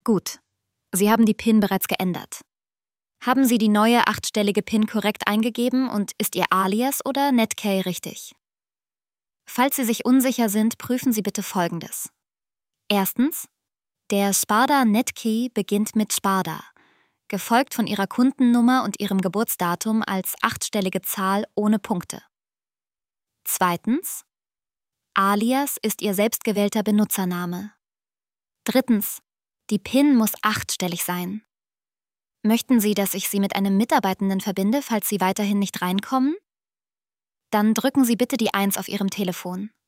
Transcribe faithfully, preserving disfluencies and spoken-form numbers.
Gut. Sie haben die PIN bereits geändert. Haben Sie die neue achtstellige PIN korrekt eingegeben und ist Ihr Alias oder Netcay richtig? Falls Sie sich unsicher sind, prüfen Sie bitte Folgendes. Erstens, der Sparda Netkey beginnt mit Sparda, gefolgt von Ihrer Kundennummer und Ihrem Geburtsdatum als achtstellige Zahl ohne Punkte. Zweitens, Alias ist Ihr selbstgewählter Benutzername. Drittens, die PIN muss achtstellig sein. Möchten Sie, dass ich Sie mit einem Mitarbeitenden verbinde, falls Sie weiterhin nicht reinkommen? Dann drücken Sie bitte die eins auf Ihrem Telefon.